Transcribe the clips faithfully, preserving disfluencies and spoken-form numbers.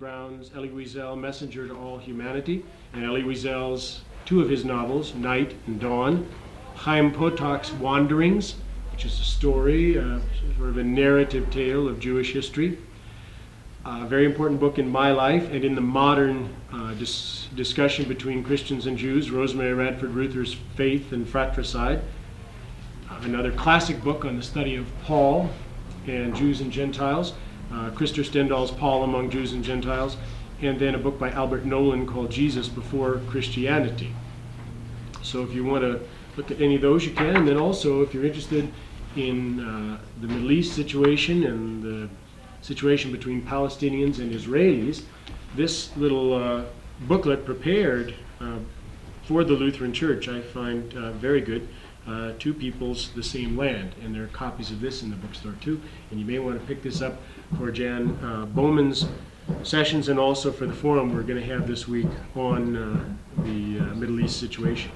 Brown's Elie Wiesel, Messenger to All Humanity, and Elie Wiesel's two of his novels, Night and Dawn. Chaim Potok's Wanderings, which is a story, uh, sort of a narrative tale of Jewish history. A very important book in my life and in the modern uh, dis- discussion between Christians and Jews, Rosemary Radford Ruther's Faith and Fratricide. Uh, another classic book on the study of Paul and Jews and Gentiles, uh, Krister Stendhal's Paul Among Jews and Gentiles, and then a book by Albert Nolan called Jesus Before Christianity. So if you want to look at any of those, you can. And then also, if you're interested in uh, the Middle East situation and the situation between Palestinians and Israelis, this little uh, booklet prepared uh, for the Lutheran Church I find uh, very good. Uh, Two Peoples, the Same Land. And there are copies of this in the bookstore too. And you may want to pick this up for Jan uh, Bowman's sessions and also for the forum we're going to have this week on uh, the uh, Middle East situation.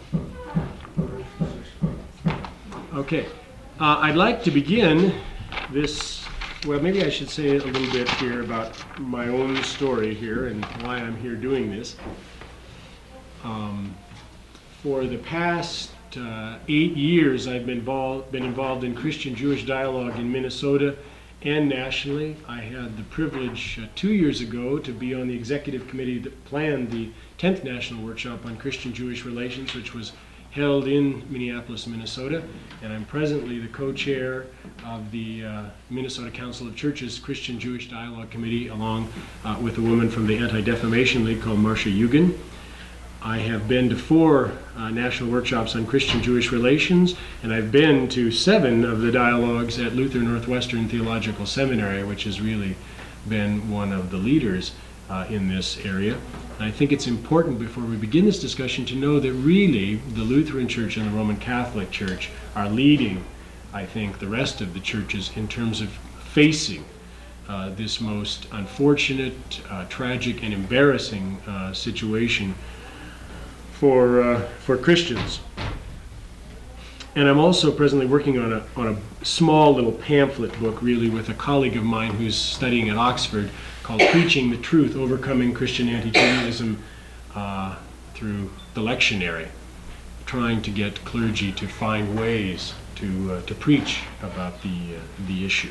Okay, uh, I'd like to begin this, well, maybe I should say a little bit here about my own story here and why I'm here doing this. Um, for the past uh, eight years, I've been involved, been involved in Christian-Jewish dialogue in Minnesota and nationally. I had the privilege uh, two years ago to be on the executive committee that planned the tenth National Workshop on Christian-Jewish Relations, which was held in Minneapolis, Minnesota, and I'm presently the co-chair of the uh, Minnesota Council of Churches Christian-Jewish Dialogue Committee, along uh, with a woman from the Anti-Defamation League called Marcia Eugen. I have been to four uh, national workshops on Christian-Jewish relations, and I've been to seven of the dialogues at Luther Northwestern Theological Seminary, which has really been one of the leaders uh, in this area. And I think it's important before we begin this discussion to know that really the Lutheran Church and the Roman Catholic Church are leading, I think, the rest of the churches in terms of facing uh, this most unfortunate, uh, tragic, and embarrassing uh, situation for uh, for Christians. And I'm also presently working on a on a small little pamphlet book, really, with a colleague of mine who's studying at Oxford, called Preaching the Truth, Overcoming Christian Anti-Judaism uh, through the Lectionary, trying to get clergy to find ways to uh, to preach about the uh, the issue.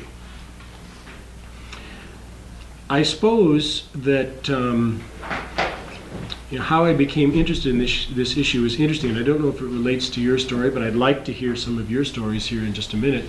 I suppose that um, you know, how I became interested in this this issue is interesting. I don't know if it relates to your story, but I'd like to hear some of your stories here in just a minute.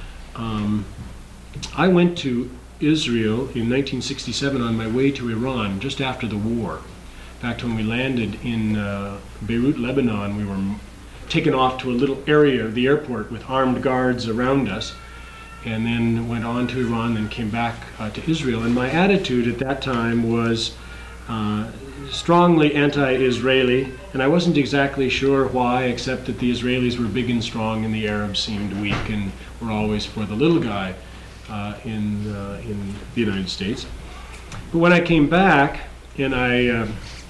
Um, I went to Israel in nineteen sixty-seven on my way to Iran just after the war. In fact, when we landed in uh, Beirut, Lebanon, we were taken off to a little area of the airport with armed guards around us, and then went on to Iran and came back uh, to Israel. And my attitude at that time was uh, strongly anti-Israeli, and I wasn't exactly sure why, except that the Israelis were big and strong and the Arabs seemed weak and were always for the little guy uh, in uh, in the United States. But when I came back and I uh,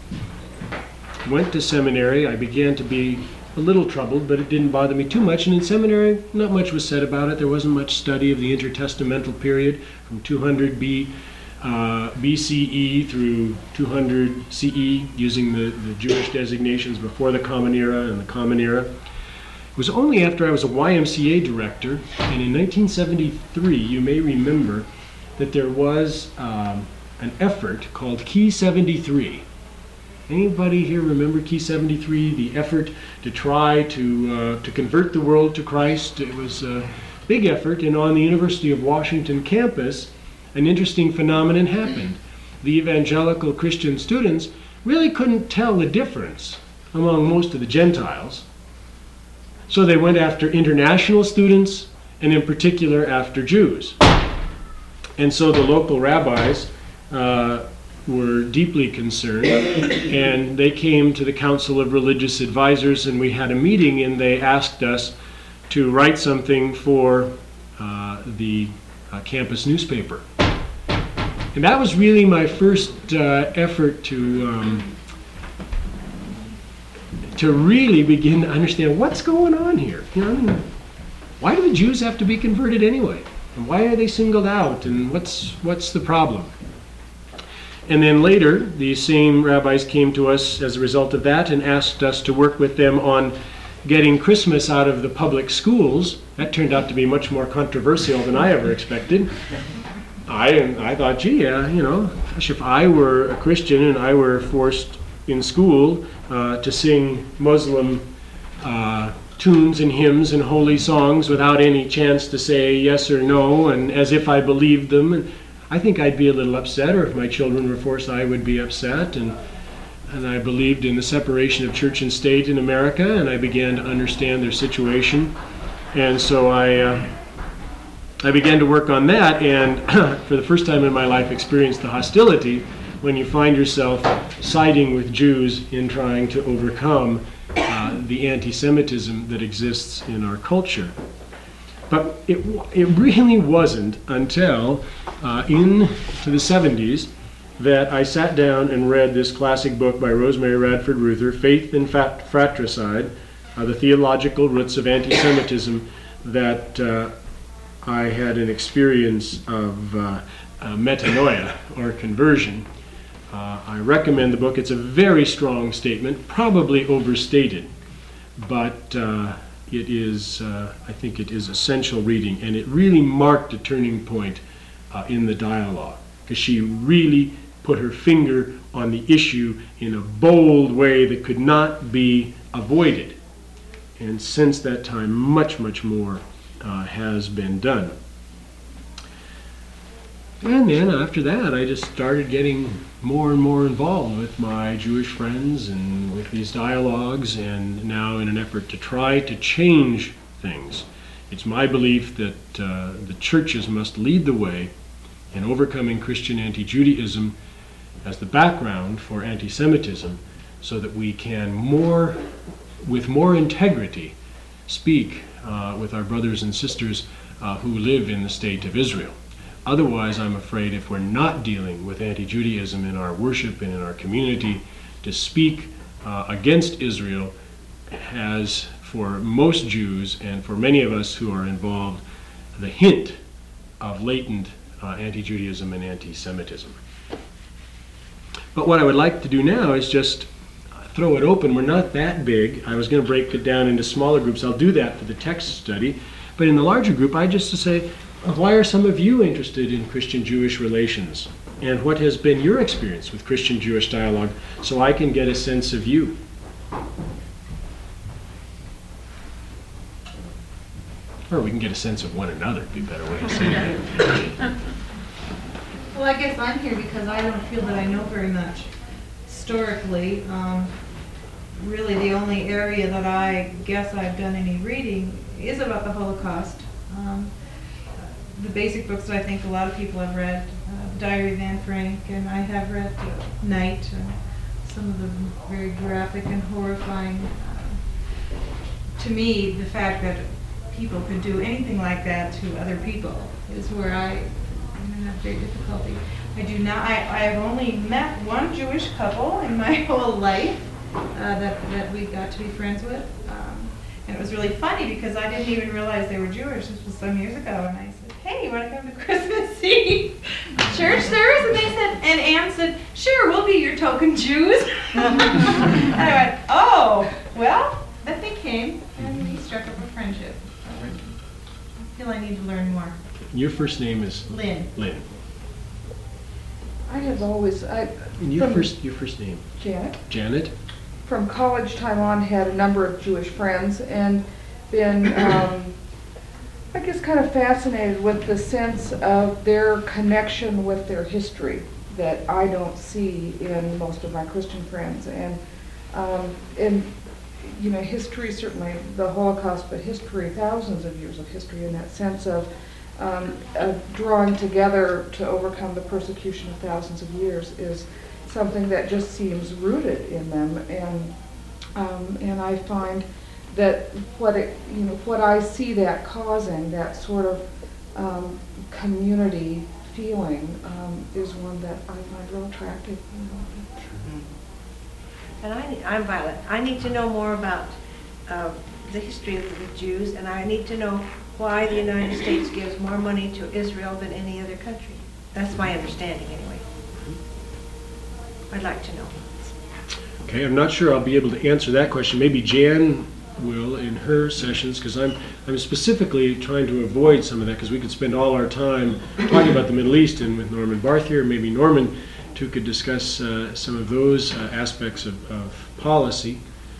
went to seminary, I began to be a little troubled, but it didn't bother me too much. And in seminary, not much was said about it. There wasn't much study of the intertestamental period from two hundred B. Uh, B C E through two hundred C E, using the, the Jewish designations before the Common Era and the Common Era. It was only after I was a Y M C A director, and in nineteen seventy-three, you may remember that there was um, an effort called Key seventy-three. Anybody here remember Key seventy-three, the effort to try to uh, to convert the world to Christ? It was a big effort, and on the University of Washington campus, an interesting phenomenon happened. The evangelical Christian students really couldn't tell the difference among most of the Gentiles. So they went after international students, and in particular after Jews. And so the local rabbis uh, were deeply concerned, and they came to the Council of Religious Advisors, and we had a meeting, and they asked us to write something for uh, the uh, campus newspaper. And that was really my first uh, effort to um, to really begin to understand what's going on here. You know, I mean, why do the Jews have to be converted anyway? And why are they singled out? And what's what's the problem? And then later, these same rabbis came to us as a result of that and asked us to work with them on getting Christmas out of the public schools. That turned out to be much more controversial than I ever expected. I, I thought, gee, yeah, you know, gosh, if I were a Christian and I were forced in school uh, to sing Muslim uh, tunes and hymns and holy songs without any chance to say yes or no, and as if I believed them, and I think I'd be a little upset, or if my children were forced, I would be upset. And and I believed in the separation of church and state in America, and I began to understand their situation. And so I uh, I began to work on that, and for the first time in my life experienced the hostility when you find yourself siding with Jews in trying to overcome uh, the anti-Semitism that exists in our culture. But it it really wasn't until uh, into the seventies that I sat down and read this classic book by Rosemary Radford Ruther, Faith and Fat- Fratricide, uh, The Theological Roots of Anti-Semitism, that uh, I had an experience of uh, uh, metanoia, or conversion. Uh, I recommend the book. It's a very strong statement, probably overstated, but uh, it is, uh, I think it is essential reading, and it really marked a turning point uh, in the dialogue, because she really put her finger on the issue in a bold way that could not be avoided. And since that time, much, much more uh, has been done. And then after that, I just started getting more and more involved with my Jewish friends and with these dialogues, and now in an effort to try to change things. It's my belief that uh, the churches must lead the way in overcoming Christian anti-Judaism as the background for anti-Semitism, so that we can more, with more integrity, speak uh, with our brothers and sisters uh, who live in the state of Israel. Otherwise, I'm afraid if we're not dealing with anti-Judaism in our worship and in our community, to speak uh, against Israel has, for most Jews and for many of us who are involved, the hint of latent uh, anti-Judaism and anti-Semitism. But what I would like to do now is just throw it open. We're not that big. I was going to break it down into smaller groups. I'll do that for the text study. But in the larger group, I just to say, why are some of you interested in Christian-Jewish relations? And what has been your experience with Christian-Jewish dialogue, so I can get a sense of you? Or we can get a sense of one another, would be a better way to say that. Well, I guess I'm here because I don't feel that I know very much historically. Um, really, the only area that I guess I've done any reading is about the Holocaust. Um, the basic books that I think a lot of people have read, uh, Diary of Anne Frank, and I have read uh, Night, and some of them very graphic and horrifying. Uh, to me, the fact that people could do anything like that to other people is where I I have great difficulty. I do not, I, I have only met one Jewish couple in my whole life uh, that, that we got to be friends with. Um, and it was really funny because I didn't even realize they were Jewish. This was some years ago, and I said, hey, you want to come to Christmas Eve church service? And they said, and Anne said, sure, we'll be your token Jews. And I went, oh, well, but they came, and we struck up a friendship. I feel I need to learn more. Your first name is? Lynn. Lynn. I have always, I, And your from first, your first name? Janet, Janet? from college time on, had a number of Jewish friends and been, um, I guess, kind of fascinated with the sense of their connection with their history that I don't see in most of my Christian friends. And, um, and you know, history, certainly the Holocaust, but history, thousands of years of history in that sense of Um, uh, drawing together to overcome the persecution of thousands of years is something that just seems rooted in them, and um, and I find that what it, you know, what I see that causing, that sort of um, community feeling, um, is one that I find real attractive. You know. And I, I'm Violet. I need to know more about uh, the history of the Jews, and I need to know why the United States gives more money to Israel than any other country. That's my understanding, anyway. I'd like to know. Okay, I'm not sure I'll be able to answer that question. Maybe Jan will in her sessions, because I'm I'm specifically trying to avoid some of that, because we could spend all our time talking about the Middle East, and with Norman Barth here, maybe Norman too could discuss uh, some of those uh, aspects of, of policy.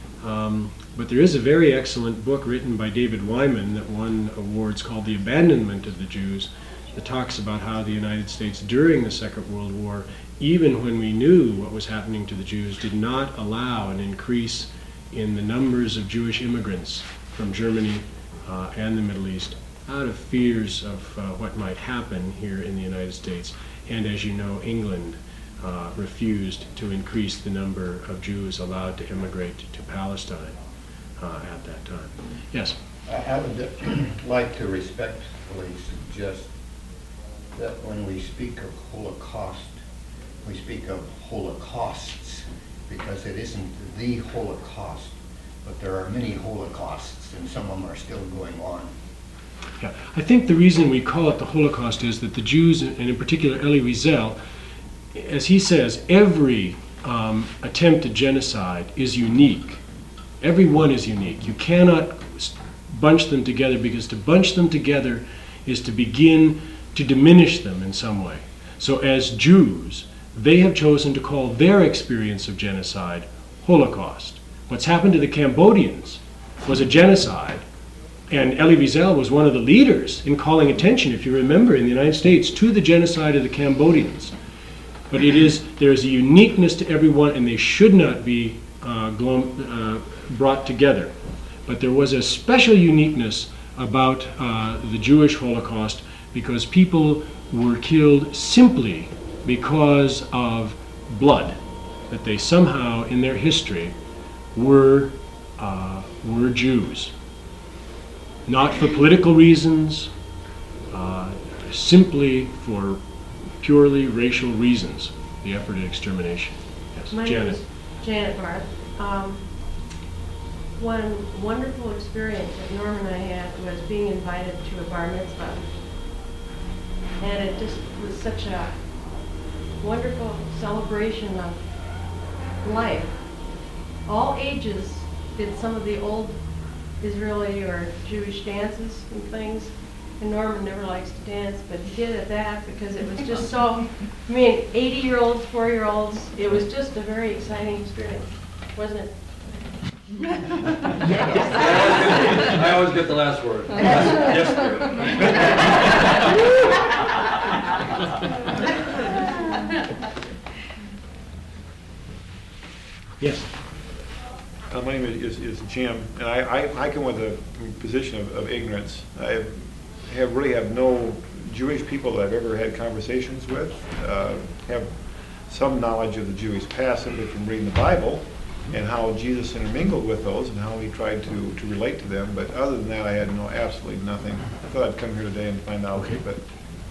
Um, but there is a very excellent book written by David Wyman that won awards called The Abandonment of the Jews, that talks about how the United States during the Second World War, even when we knew what was happening to the Jews, did not allow an increase in the numbers of Jewish immigrants from Germany uh, and the Middle East out of fears of uh, what might happen here in the United States. And as you know, England uh, refused to increase the number of Jews allowed to immigrate to Palestine uh, at that time. Yes? I I would like to respectfully suggest that when we speak of Holocaust, we speak of holocausts, because it isn't the Holocaust, but there are many Holocausts, and some of them are still going on. Yeah, I think the reason we call it the Holocaust is that the Jews, and in particular Elie Wiesel, as he says, every um, attempt at genocide is unique. Every one is unique. You cannot bunch them together, because to bunch them together is to begin to diminish them in some way. So as Jews, they have chosen to call their experience of genocide Holocaust. What's happened to the Cambodians was a genocide, and Elie Wiesel was one of the leaders in calling attention, if you remember, in the United States to the genocide of the Cambodians. But it is, there is a uniqueness to everyone, and they should not be uh, glom, uh, brought together. But there was a special uniqueness about uh, the Jewish Holocaust, because people were killed simply because of blood, that they somehow in their history were uh, were Jews, not for political reasons, uh, simply for purely racial reasons, the effort at extermination. Yes, My name Janet. is Janet Barth. Um, one wonderful experience that Norm and I had was being invited to a bar mitzvah. And it just was such a wonderful celebration of life. All ages did some of the old Israeli or Jewish dances and things. And Norman never likes to dance, but he did at that because it was just so, I mean, eighty-year-olds, four-year-olds, it was just a very exciting experience, wasn't it? I always get the last word. Yes, Yes. Uh, my name is, is Jim, and I, I, I come with a position of, of ignorance. I have really have no Jewish people that I've ever had conversations with. Uh, have some knowledge of the Jewish past simply from reading the Bible and how Jesus intermingled with those and how he tried to, to relate to them. But other than that, I had no absolutely nothing. I thought I'd come here today and find out. Okay. But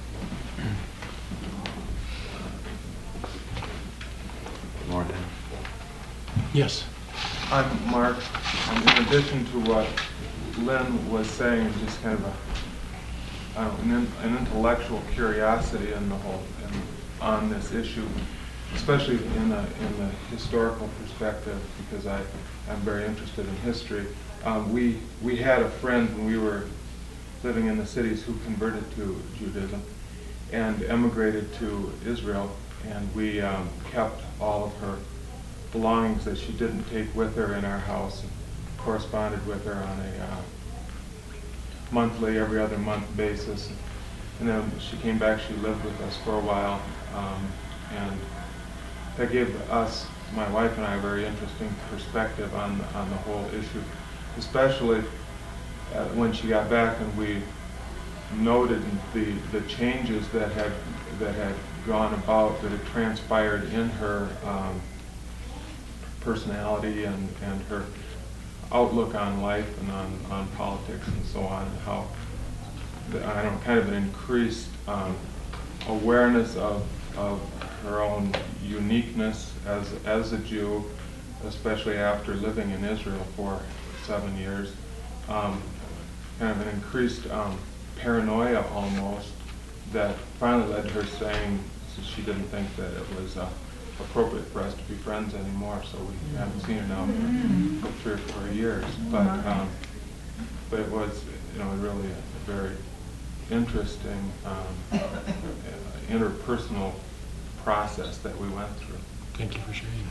Morning. Yes. I'm Mark. Um, in addition to what Lynn was saying, just kind of a, I don't know, an, an intellectual curiosity in the whole, in, on this issue, especially in the in the historical perspective, because I I'm very interested in history. Um, we we had a friend when we were living in the cities who converted to Judaism and emigrated to Israel, and we um, kept all of her belongings that she didn't take with her in our house, and corresponded with her on a uh, monthly, every other month basis. And then she came back, she lived with us for a while, um, and that gave us, my wife and I, a very interesting perspective on, on the whole issue, especially uh, when she got back and we noted the, the changes that had, that had gone about, that had transpired in her um, personality and, and her outlook on life and on, on politics and so on, and how, the, I don't know, kind of an increased um, awareness of, of her own uniqueness as, as a Jew, especially after living in Israel for seven years. Um, kind of an increased um, paranoia almost that finally led to her saying she didn't think that it was uh, appropriate for us to be friends anymore, so we haven't seen her now for three or four years. But, um, but it was, you know, really a very interesting um, uh, interpersonal process that we went through. Thank you for sharing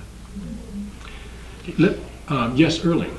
that. Okay, let- um, Yes, Erling.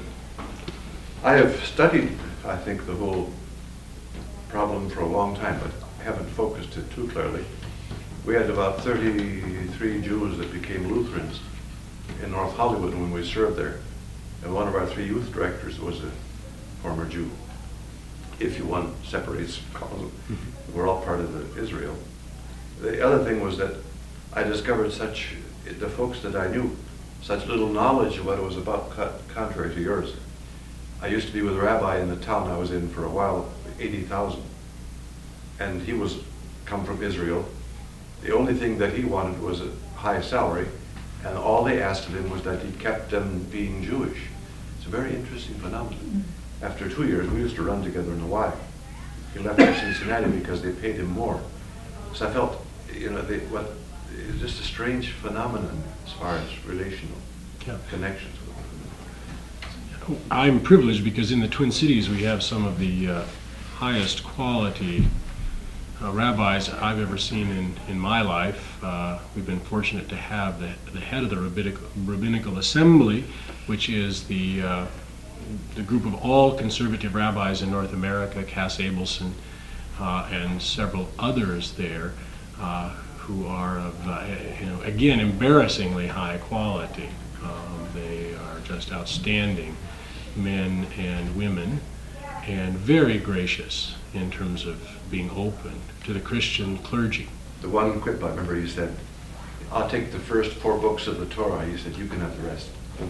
I have studied, I think, the whole problem for a long time, but haven't focused it too clearly. We had about thirty-three Jews that became Lutherans in North Hollywood when we served there. And one of our three youth directors was a former Jew. If you want, separates, calls them. We're all part of the Israel. The other thing was that I discovered such, the folks that I knew, such little knowledge of what it was about, co- contrary to yours. I used to be with a rabbi in the town I was in for a while, eighty thousand. And he was come from Israel. The only thing that he wanted was a high salary, and all they asked of him was that he kept them being Jewish. It's a very interesting phenomenon. After two years, we used to run together in the Y. He left for Cincinnati because they paid him more. So I felt, you know, they, what, it's just a strange phenomenon as far as relational Yeah. connections with them. I'm privileged because in the Twin Cities we have some of the uh, highest quality uh, rabbis I've ever seen in, in my life. Uh, we've been fortunate to have the, the head of the Rabbinical, Rabbinical Assembly, which is the, uh, the group of all conservative rabbis in North America, Cass Abelson, uh, and several others there, uh, who are of, uh, you know, again, embarrassingly high quality. Um, they are just outstanding men and women, and very gracious in terms of being open to the Christian clergy. The one quip I remember, he said, "I'll take the first four books of the Torah." He said, "You can have the rest."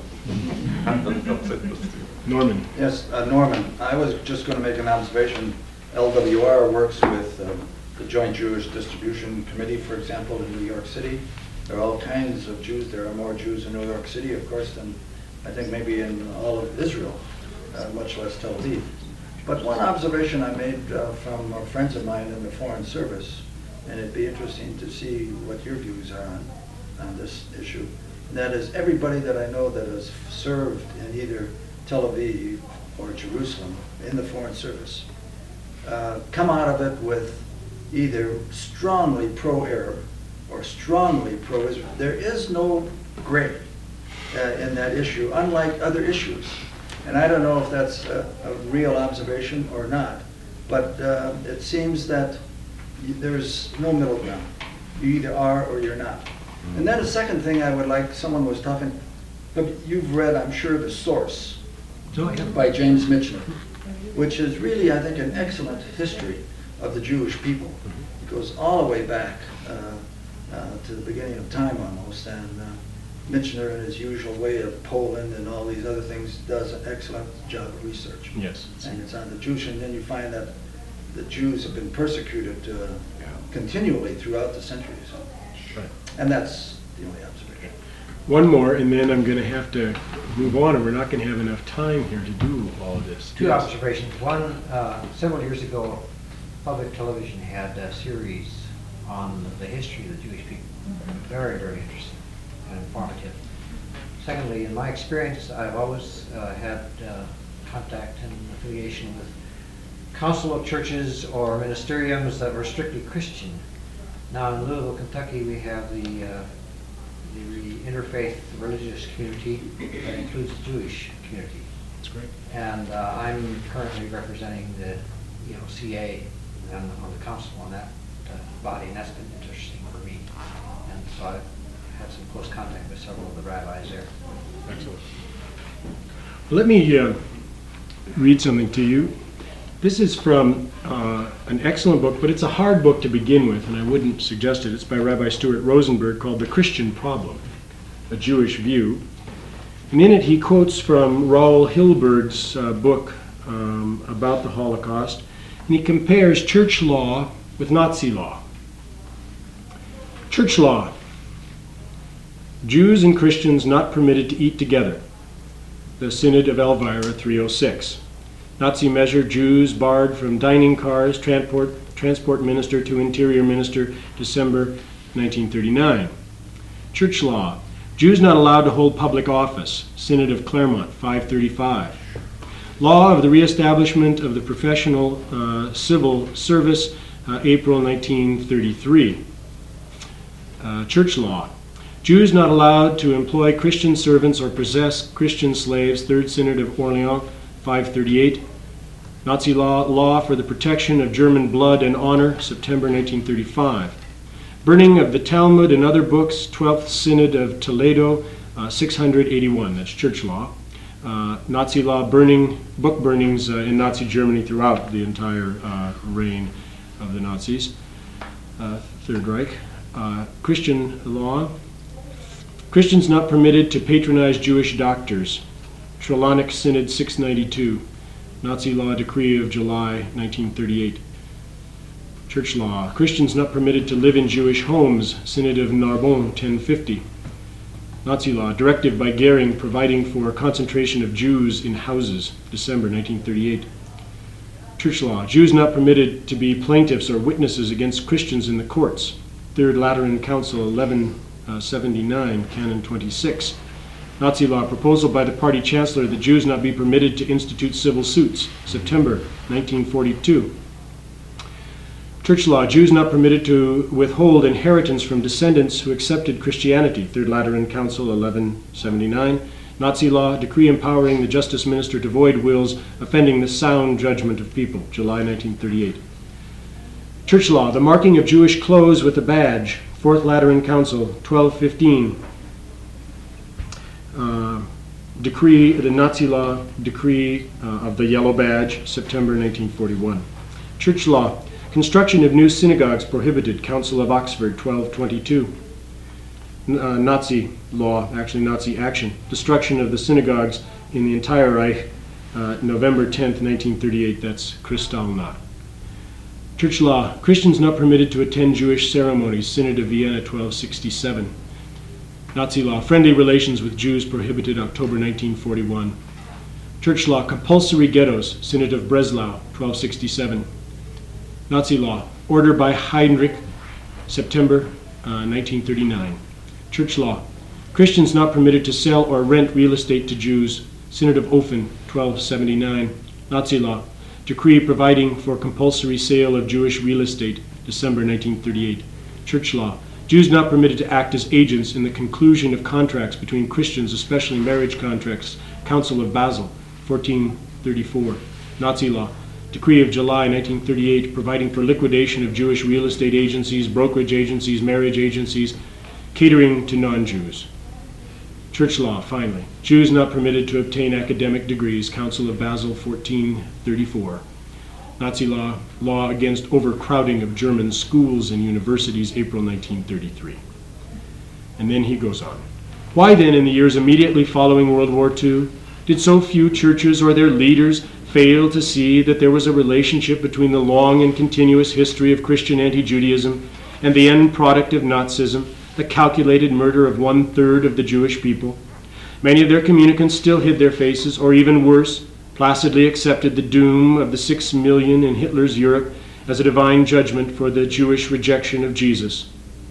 Norman. Yes, uh, Norman, I was just going to make an observation. L W R works with um, the Joint Jewish Distribution Committee, for example, in New York City. There are all kinds of Jews. There are more Jews in New York City, of course, than I think maybe in all of Israel, uh, much less Tel Aviv. But one observation I made uh, from uh, friends of mine in the Foreign Service, and it'd be interesting to see what your views are on, on this issue, and that is everybody that I know that has served in either Tel Aviv or Jerusalem in the Foreign Service uh, come out of it with either strongly pro-Arab or strongly pro-Israel. There is no gray uh, in that issue, unlike other issues. And I don't know if that's a, a real observation or not, but uh, it seems that y- there's no middle ground. You either are or you're not. And then the second thing I would like, someone was talking, but you've read, I'm sure, The Source by James Michener, which is really, I think, an excellent history of the Jewish people. It goes all the way back uh, uh, to the beginning of time almost, and uh, Michener, in his usual way of Poland and all these other things, does an excellent job of research. Yes. And it's on the Jewish, and then you find that the Jews have been persecuted uh, Yeah. continually throughout the centuries. Right. And that's the only observation. One more, and then I'm going to have to move on, and we're not going to have enough time here to do all of this. Two Yes. observations. One, uh, several years ago, public television had a series on the history of the Jewish people. Very, very interesting and informative. Secondly, in my experience, I've always uh, had uh, contact and affiliation with council of churches or ministeriums that were strictly Christian. Now in Louisville, Kentucky, we have the, uh, the interfaith religious community that includes the Jewish community. That's great. And uh, I'm currently representing the, you know, C A on, on the council on that uh, body, and that's been interesting for me. And so I've had some close contact with several of the rabbis there. Excellent. Let me uh, read something to you. This is from uh, an excellent book, but it's a hard book to begin with, and I wouldn't suggest it. It's by Rabbi Stuart Rosenberg, called The Christian Problem, A Jewish View. And in it he quotes from Raoul Hilberg's uh, book um, about the Holocaust, and he compares church law with Nazi law. Church law. Jews and Christians not permitted to eat together. The Synod of Elvira, three oh six. Nazi measure, Jews barred from dining cars, transport, transport minister to interior minister, December nineteen thirty-nine. Church law. Jews not allowed to hold public office. Synod of Claremont, five thirty-five. Law of the Reestablishment of the Professional uh, Civil Service, uh, April nineteen thirty-three. Uh, church law. Jews not allowed to employ Christian servants or possess Christian slaves, Third Synod of Orleans, five thirty-eight. Nazi law, law for the protection of German blood and honor, September nineteen thirty-five. Burning of the Talmud and other books, twelfth Synod of Toledo, uh, six eighty-one. That's church law. Uh, Nazi law, burning, book burnings uh, in Nazi Germany throughout the entire uh, reign of the Nazis. Uh, Third Reich. Uh, Christian law. Christians not permitted to patronize Jewish doctors. Trelawney Synod six ninety-two. Nazi law decree of July nineteen thirty-eight. Church law. Christians not permitted to live in Jewish homes. Synod of Narbonne ten fifty. Nazi law. Directive by Goering providing for concentration of Jews in houses. December nineteen thirty-eight. Church law. Jews not permitted to be plaintiffs or witnesses against Christians in the courts. Third Lateran Council eleven seventy-nine, Canon twenty-six. Nazi law. Proposal by the party chancellor that Jews not be permitted to institute civil suits. September nineteen forty-two. Church law. Jews not permitted to withhold inheritance from descendants who accepted Christianity. Third Lateran Council eleven seventy-nine. Nazi law. Decree empowering the justice minister to void wills offending the sound judgment of people. July nineteen thirty-eight. Church law. The marking of Jewish clothes with a badge. Fourth Lateran Council twelve fifteen. Uh, decree, the Nazi law decree uh, of the yellow badge, September nineteen forty-one. Church law. Construction of new synagogues prohibited. Council of Oxford, twelve twenty-two. Uh, Nazi law, actually Nazi action. Destruction of the synagogues in the entire Reich, uh, November tenth, nineteen thirty-eight. That's Kristallnacht. Church law. Christians not permitted to attend Jewish ceremonies. Synod of Vienna, twelve sixty-seven. Nazi law. Friendly relations with Jews prohibited. October nineteen forty-one. Church law. Compulsory ghettos. Synod of Breslau, twelve sixty-seven. Nazi law. Order by Heinrich, September uh, nineteen thirty-nine. Church law. Christians not permitted to sell or rent real estate to Jews. Synod of Ofen, twelve seventy-nine. Nazi law. Decree providing for compulsory sale of Jewish real estate, December nineteen thirty-eight. Church law. Jews not permitted to act as agents in the conclusion of contracts between Christians, especially marriage contracts, Council of Basel, fourteen thirty-four. Nazi law. Decree of July nineteen thirty-eight providing for liquidation of Jewish real estate agencies, brokerage agencies, marriage agencies, catering to non-Jews. Church law, finally. Jews not permitted to obtain academic degrees, Council of Basel, fourteen thirty-four. Nazi law, law against overcrowding of German schools and universities, April nineteen thirty-three. And then he goes on. Why then, in the years immediately following World War Two, did so few churches or their leaders fail to see that there was a relationship between the long and continuous history of Christian anti-Judaism and the end product of Nazism, the calculated murder of one-third of the Jewish people? Many of their communicants still hid their faces, or even worse, placidly accepted the doom of the six million in Hitler's Europe as a divine judgment for the Jewish rejection of Jesus.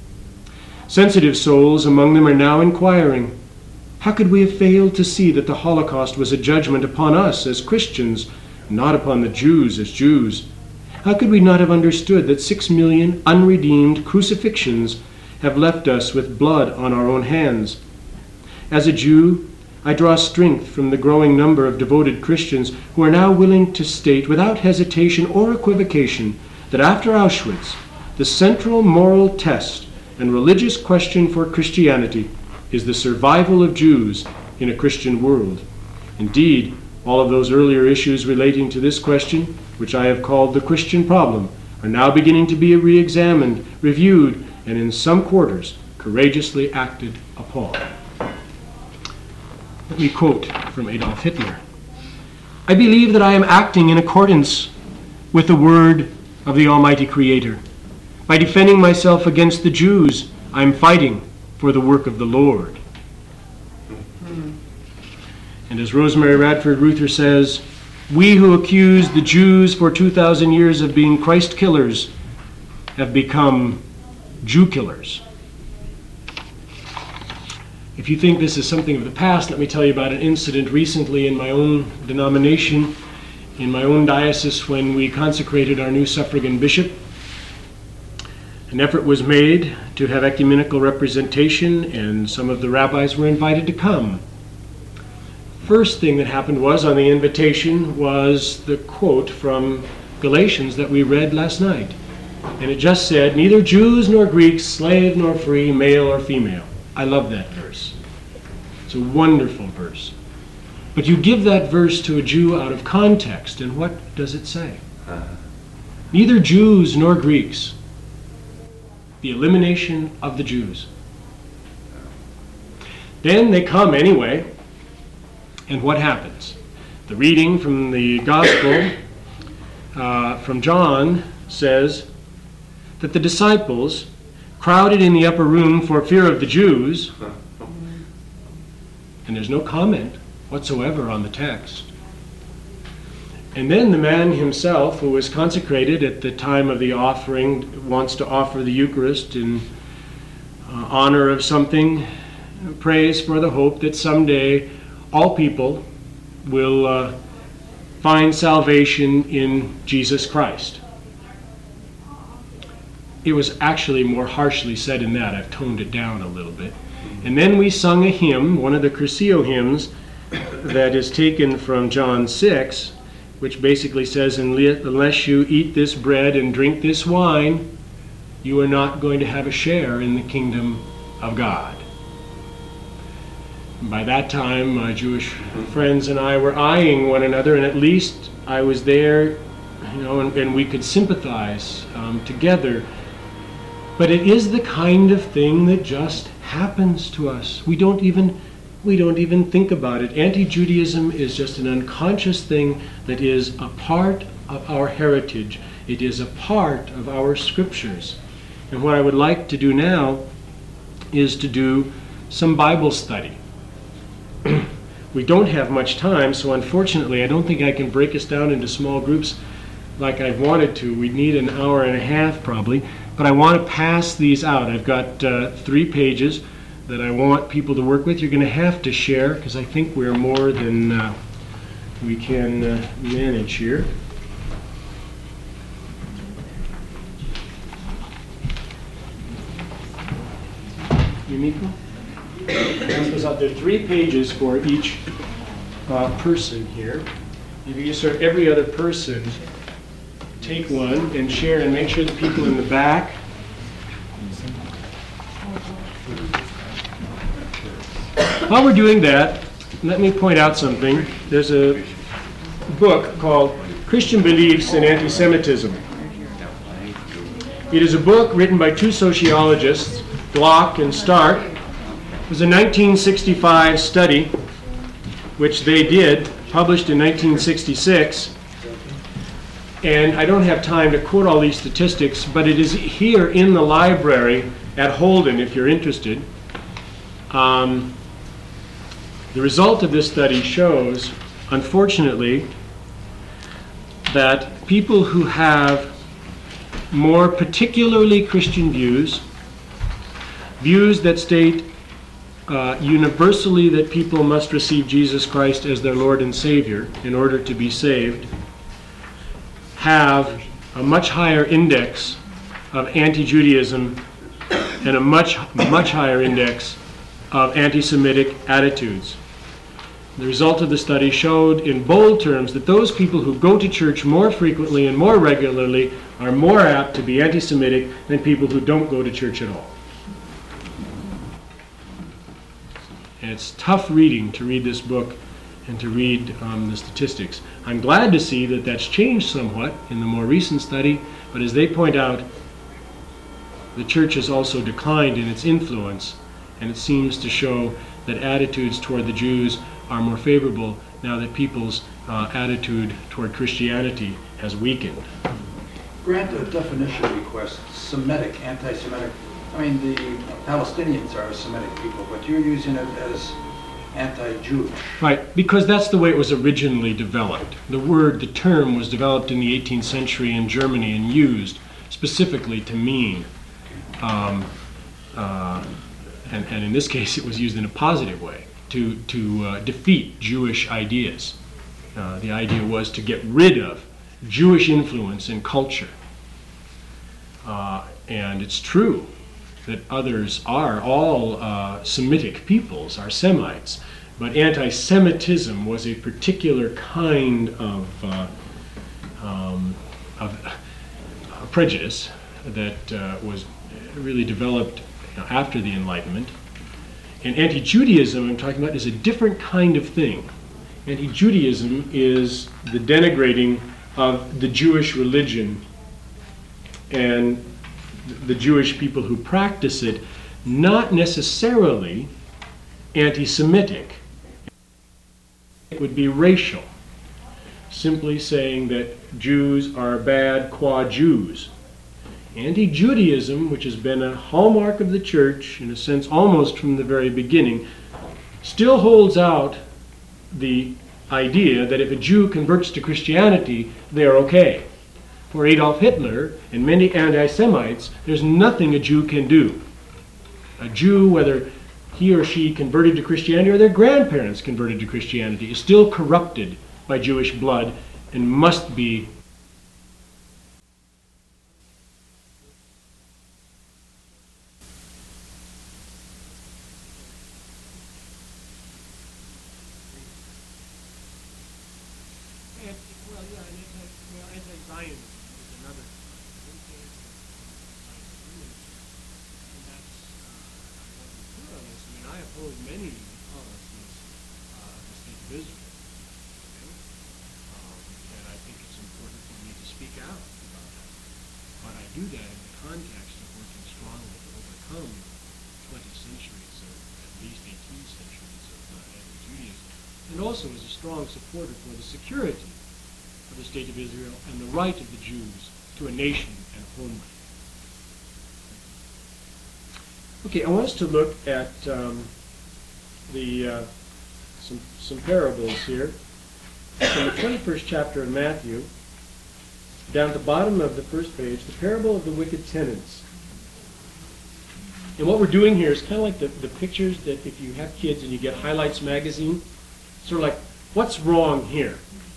Sensitive souls among them are now inquiring, how could we have failed to see that the Holocaust was a judgment upon us as Christians, not upon the Jews as Jews? How could we not have understood that six million unredeemed crucifixions have left us with blood on our own hands? As a Jew, I draw strength from the growing number of devoted Christians who are now willing to state without hesitation or equivocation that after Auschwitz, the central moral test and religious question for Christianity is the survival of Jews in a Christian world. Indeed, all of those earlier issues relating to this question, which I have called the Christian problem, are now beginning to be re-examined, reviewed, and in some quarters, courageously acted upon. Let me quote from Adolf Hitler. I believe that I am acting in accordance with the word of the Almighty Creator. By defending myself against the Jews, I am fighting for the work of the Lord. Mm-hmm. And as Rosemary Radford Ruther says, we who accused the Jews for two thousand years of being Christ killers have become Jew killers. If you think this is something of the past, let me tell you about an incident recently in my own denomination, in my own diocese, when we consecrated our new suffragan bishop. An effort was made to have ecumenical representation, and some of the rabbis were invited to come. First thing that happened was, on the invitation, was the quote from Galatians that we read last night. And it just said, neither Jews nor Greeks, slave nor free, male or female. I love that verse. It's a wonderful verse. But you give that verse to a Jew out of context, and what does it say? Uh-huh. Neither Jews nor Greeks. The elimination of the Jews. Then they come anyway, and what happens? The reading from the Gospel uh, from John says that the disciples, crowded in the upper room for fear of the Jews, and there's no comment whatsoever on the text. And then the man himself, who was consecrated at the time of the offering, wants to offer the Eucharist in uh, honor of something, prays for the hope that someday all people will uh, find salvation in Jesus Christ. It was actually more harshly said in that. I've toned it down a little bit. And then we sung a hymn, one of the Curcio hymns, that is taken from John six, which basically says, unless you eat this bread and drink this wine, you are not going to have a share in the kingdom of God. And by that time, my Jewish friends and I were eyeing one another, and at least I was there, you know, and, and we could sympathize um, together. But it is the kind of thing that just happens to us. We don't even we don't even think about it. Anti-Judaism is just an unconscious thing that is a part of our heritage. It is a part of our scriptures. And what I would like to do now is to do some Bible study. We don't have much time, so unfortunately I don't think I can break us down into small groups like I wanted to. We'd need an hour and a half probably. But I want to pass these out. I've got uh, three pages that I want people to work with. You're going to have to share, because I think we're more than uh, we can uh, manage here. Yumiko? Pass those out. There are three pages for each uh, person here. If you just sort every other person, take one and share, and make sure the people in the back. While we're doing that, let me point out something. There's a book called Christian Beliefs in Anti-Semitism. It is a book written by two sociologists, Block and Stark. It was a nineteen sixty-five study, which they did, published in nineteen sixty-six. And I don't have time to quote all these statistics, but it is here in the library at Holden, if you're interested. Um, the result of this study shows, unfortunately, that people who have more particularly Christian views, views that state uh, universally that people must receive Jesus Christ as their Lord and Savior in order to be saved, have a much higher index of anti-Judaism and a much, much higher index of anti-Semitic attitudes. The result of the study showed in bold terms that those people who go to church more frequently and more regularly are more apt to be anti-Semitic than people who don't go to church at all. And it's tough reading to read this book and to read um, the statistics. I'm glad to see that that's changed somewhat in the more recent study, but as they point out, the church has also declined in its influence, and it seems to show that attitudes toward the Jews are more favorable now that people's uh, attitude toward Christianity has weakened. Grant a definition request, Semitic, anti-Semitic. I mean, the Palestinians are a Semitic people, but you're using it as anti-Jewish. Right, because that's the way it was originally developed. The word, the term, was developed in the eighteenth century in Germany and used specifically to mean um, uh, and, and in this case it was used in a positive way, to, to uh, defeat Jewish ideas. Uh, the idea was to get rid of Jewish influence in culture. Uh, and it's true that others are, all uh, Semitic peoples are Semites, but anti-Semitism was a particular kind of, uh, um, of uh, prejudice that uh, was really developed, you know, after the Enlightenment. And anti-Judaism I'm talking about is a different kind of thing. Anti-Judaism is the denigrating of the Jewish religion and the Jewish people who practice it, not necessarily anti-Semitic. It would be racial, simply saying that Jews are bad qua Jews. Anti-Judaism, which has been a hallmark of the church, in a sense almost from the very beginning, still holds out the idea that if a Jew converts to Christianity, they're okay. For Adolf Hitler and many anti-Semites, there's nothing a Jew can do. A Jew, whether he or she converted to Christianity or their grandparents converted to Christianity, is still corrupted by Jewish blood and must be well, yeah, and anti, well, anti-Zionism is another. And that's, uh, I want to be clear on this. I mean, I oppose many policies uh, of the State of Israel. Okay? Um, and I think it's important for me to speak out about it. But I do that in the context of working strongly to overcome twenty centuries, or at least eighteen centuries of uh, anti-Judaism. And also as a strong supporter for the security of the State of Israel and the right of the Jews to a nation and homeland. Okay, I want us to look at um, the uh, some some parables here. From the twenty-first chapter of Matthew, down at the bottom of the first page, the parable of the wicked tenants. And what we're doing here is kind of like the, the pictures that if you have kids and you get Highlights magazine, sort of like, what's wrong here?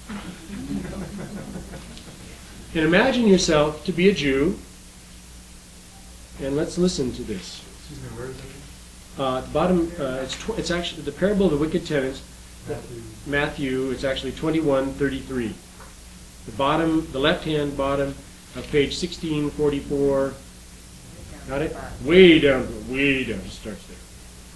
And imagine yourself to be a Jew, and let's listen to this. Excuse me, where is it? Uh, at the bottom, uh, it's, tw- it's actually the parable of the wicked tenants. Matthew. Matthew, it's actually twenty-one thirty-three. The bottom, the left-hand bottom of page sixteen forty-four. Got it? Way down, way down, it starts there.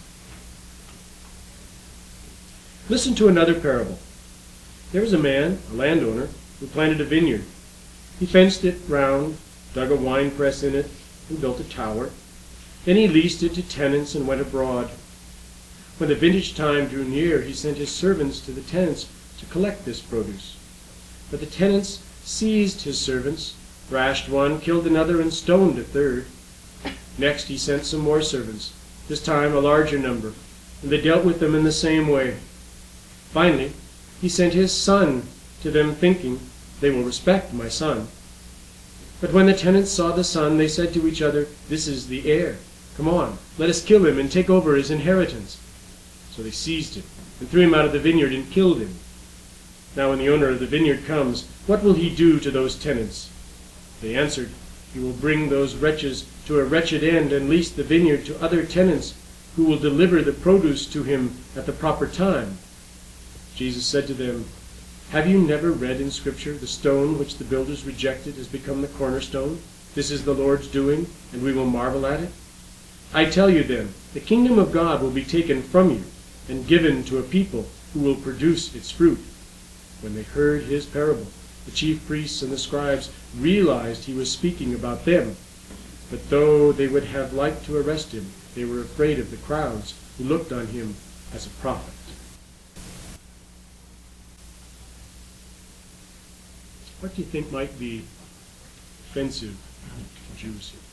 Listen to another parable. There was a man, a landowner, who planted a vineyard. He fenced it round, dug a wine press in it, and built a tower. Then he leased it to tenants and went abroad. When the vintage time drew near, he sent his servants to the tenants to collect this produce. But the tenants seized his servants, thrashed one, killed another, and stoned a third. Next he sent some more servants, this time a larger number, and they dealt with them in the same way. Finally, he sent his son to them, thinking, they will respect my son. But when the tenants saw the son, they said to each other, this is the heir. Come on, let us kill him and take over his inheritance. So they seized him and threw him out of the vineyard and killed him. Now when the owner of the vineyard comes, what will he do to those tenants? They answered, he will bring those wretches to a wretched end and lease the vineyard to other tenants who will deliver the produce to him at the proper time. Jesus said to them, have you never read in Scripture, the stone which the builders rejected has become the cornerstone? This is the Lord's doing, and we will marvel at it? I tell you then, the kingdom of God will be taken from you and given to a people who will produce its fruit. When they heard his parable, the chief priests and the scribes realized he was speaking about them. But though they would have liked to arrest him, they were afraid of the crowds who looked on him as a prophet. What do you think might be offensive to Jews here?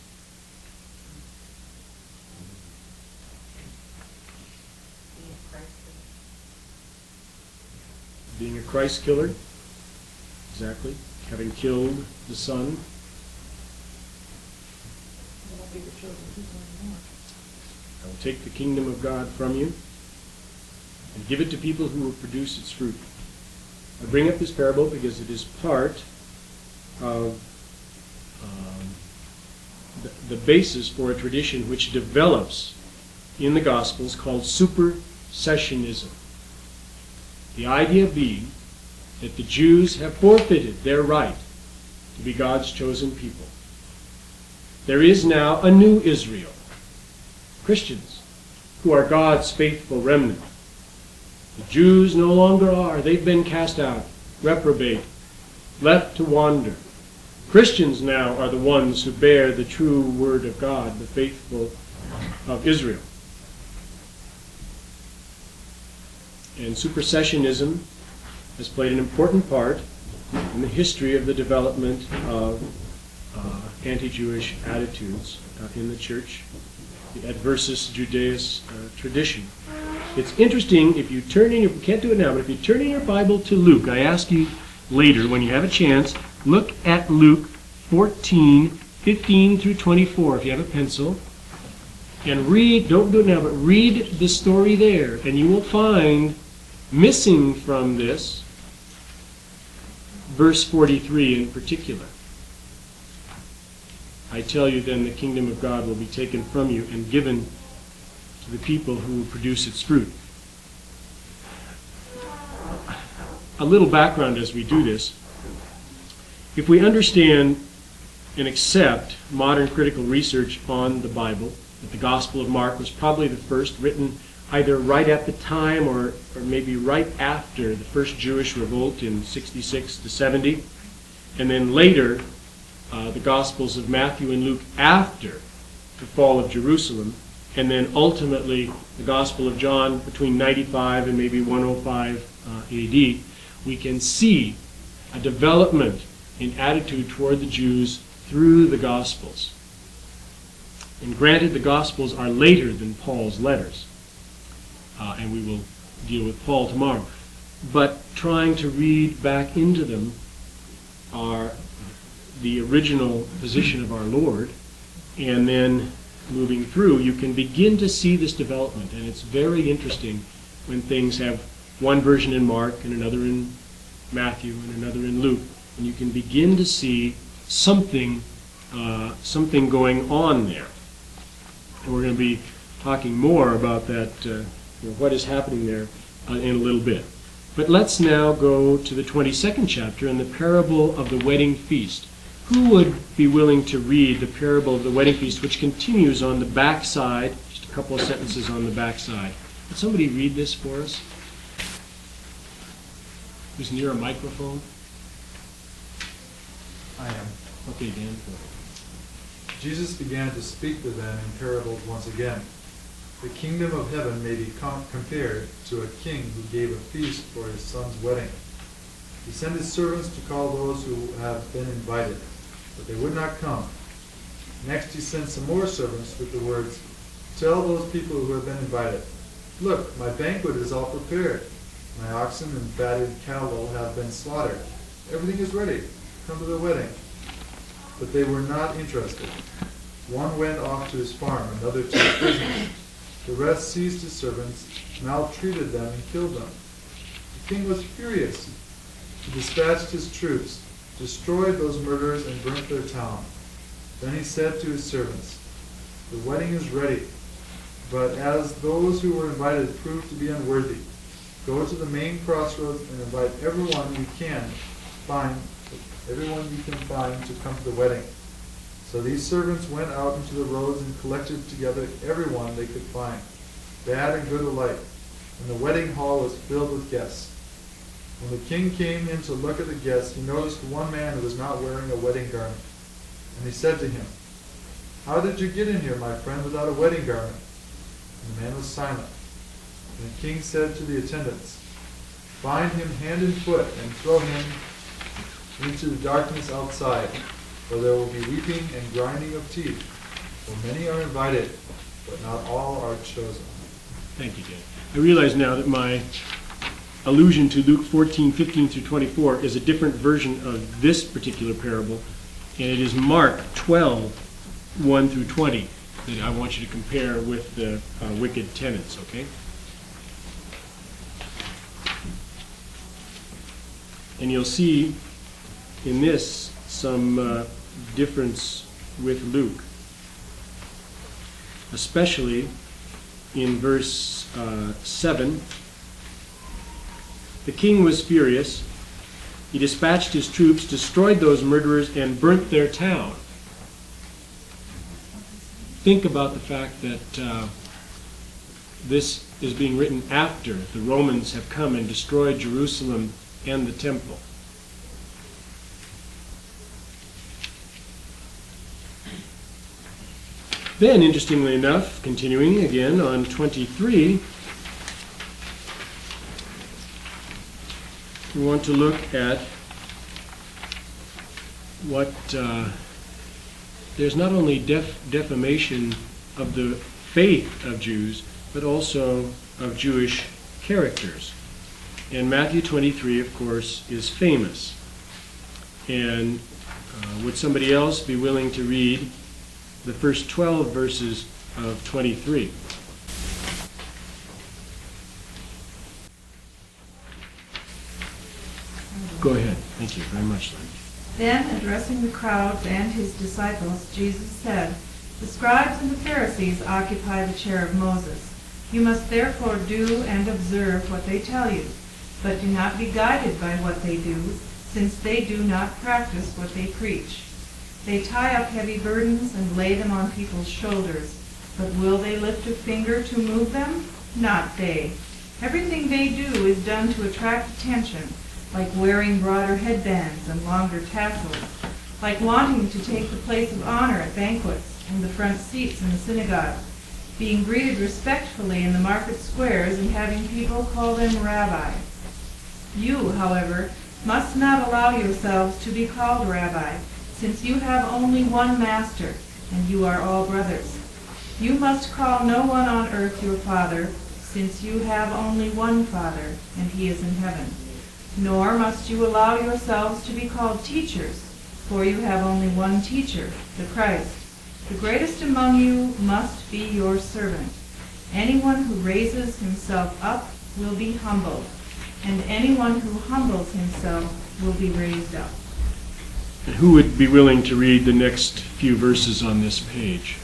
Being a Christ killer, exactly. Having killed the Son. I will take the kingdom of God from you and give it to people who will produce its fruit. I bring up this parable because it is part of um, the, the basis for a tradition which develops in the Gospels called supersessionism. The idea being that the Jews have forfeited their right to be God's chosen people. There is now a new Israel, Christians, who are God's faithful remnant. The Jews no longer are. They've been cast out, reprobate, left to wander. Christians now are the ones who bear the true word of God, the faithful of Israel. And supersessionism has played an important part in the history of the development of uh, anti-Jewish attitudes uh, in the church, the Adversus Judaeus uh, tradition. It's interesting, if you turn in your, you can't do it now, but if you turn in your Bible to Luke, I ask you later, when you have a chance, look at Luke fourteen, fifteen through twenty-four, if you have a pencil, and read, don't do it now, but read the story there, and you will find missing from this verse forty-three in particular. I tell you then, the kingdom of God will be taken from you and given to the people who will produce its fruit. A little background as we do this. If we understand and accept modern critical research on the Bible, that the Gospel of Mark was probably the first, written either right at the time or, or maybe right after the first Jewish revolt in sixty-six to seventy, and then later uh, the Gospels of Matthew and Luke after the fall of Jerusalem, and then ultimately the Gospel of John between ninety-five and maybe one oh five uh, A D, we can see a development in attitude toward the Jews through the Gospels. And granted, the Gospels are later than Paul's letters, uh, and we will deal with Paul tomorrow. But trying to read back into them are the original position of our Lord, and then moving through, you can begin to see this development, and it's very interesting when things have one version in Mark and another in Matthew and another in Luke, and you can begin to see something, uh, something going on there. And we're going to be talking more about that, uh, you know, what is happening there uh, in a little bit. But let's now go to the twenty-second chapter and the parable of the wedding feast. Who would be willing to read the parable of the wedding feast, which continues on the back side, just a couple of sentences on the back side? Would somebody read this for us? Who's near a microphone? I am. Okay, Dan. Jesus began to speak to them in parables once again. The kingdom of heaven may be com- compared to a king who gave a feast for his son's wedding. He sent his servants to call those who have been invited, but they would not come. Next he sent some more servants with the words, "Tell those people who have been invited, look, my banquet is all prepared. My oxen and fatted cattle have been slaughtered. Everything is ready. Come to the wedding." But they were not interested. One went off to his farm, another to his business. The rest seized his servants, maltreated them, and killed them. The king was furious. He dispatched his troops, destroyed those murderers, and burnt their town. Then he said to his servants, "The wedding is ready, but as those who were invited proved to be unworthy, go to the main crossroads and invite everyone you can find, everyone you can find to come to the wedding." So these servants went out into the roads and collected together everyone they could find, bad and good alike, and the wedding hall was filled with guests. When the king came in to look at the guests, he noticed one man who was not wearing a wedding garment. And he said to him, "How did you get in here, my friend, without a wedding garment?" And the man was silent. And the king said to the attendants, "Bind him hand and foot and throw him into the darkness outside, for there will be weeping and grinding of teeth. For many are invited, but not all are chosen." Thank you, Dan. I realize now that my allusion to Luke fourteen, fifteen through twenty-four is a different version of this particular parable, and it is Mark twelve, one through twenty. that I want you to compare with the uh, wicked tenants, okay? And you'll see in this some uh, difference with Luke, especially in verse uh, seven. The king was furious. He dispatched his troops, destroyed those murderers, and burnt their town. Think about the fact that uh, this is being written after the Romans have come and destroyed Jerusalem and the temple. Then, interestingly enough, continuing again on twenty-three, we want to look at what uh, there's not only def- defamation of the faith of Jews, but also of Jewish characters. And Matthew twenty-three, of course, is famous. And uh, would somebody else be willing to read the first twelve verses of twenty-three? Go ahead. Thank you very much, Lynn. Then, addressing the crowds and his disciples, Jesus said, "The scribes and the Pharisees occupy the chair of Moses. You must therefore do and observe what they tell you, but do not be guided by what they do, since they do not practice what they preach. They tie up heavy burdens and lay them on people's shoulders, but will they lift a finger to move them? Not they. Everything they do is done to attract attention, like wearing broader headbands and longer tassels, like wanting to take the place of honor at banquets and the front seats in the synagogue, being greeted respectfully in the market squares and having people call them rabbi. You, however, must not allow yourselves to be called rabbi, since you have only one master, and you are all brothers. You must call no one on earth your father, since you have only one Father, and he is in heaven. Nor must you allow yourselves to be called teachers, for you have only one teacher, the Christ. The greatest among you must be your servant. Anyone who raises himself up will be humbled, and anyone who humbles himself will be raised up." And who would be willing to read the next few verses on this page?